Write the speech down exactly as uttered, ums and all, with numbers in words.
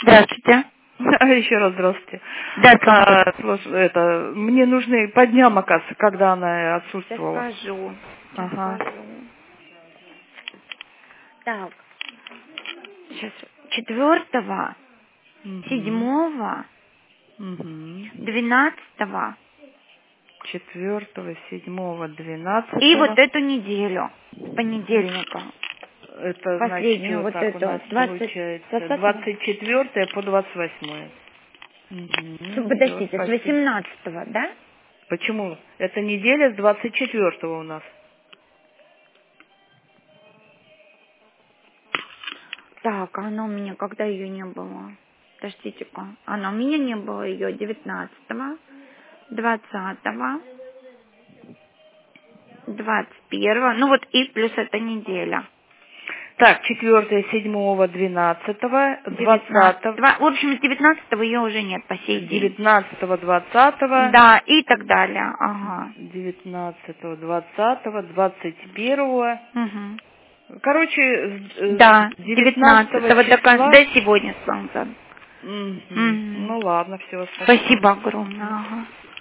Здравствуйте. Еще раз здравствуйте. Да, А, слушай, это, мне нужны по дням, оказывается, когда она отсутствовала. Сейчас скажу. Сейчас Ага. скажу. Так, сейчас. Четвертого, Мгм. седьмого, Мгм. двенадцатого Четвертого, седьмого, двенадцатого. и вот эту неделю, с понедельника. Это Последнюю значит, вот так у эту. нас двадцать, получается двадцатого. двадцать четвёртое по двадцать восьмое. Угу. Подождите, с восемнадцатого, да? Почему? Это неделя с двадцать четвёртого у нас. Так, а она у меня, когда ее не было? Подождите-ка. Она у меня не было ее девятнадцатого, двадцатого, двадцать первого. Ну вот и плюс эта неделя. Так, четвёртое, седьмого, двенадцатого, двадцатого. В общем, с девятнадцатого ее уже нет по сей день. девятнадцатого, двадцатого. Да, и так далее. Ага. девятнадцатого, двадцатого, двадцать первого. Угу. Короче, с Да, девятнадцатого девятнадцатого до, числа. до сегодня солнце. Мгм. Угу. Ну ладно, все. Спасибо огромное. Ага.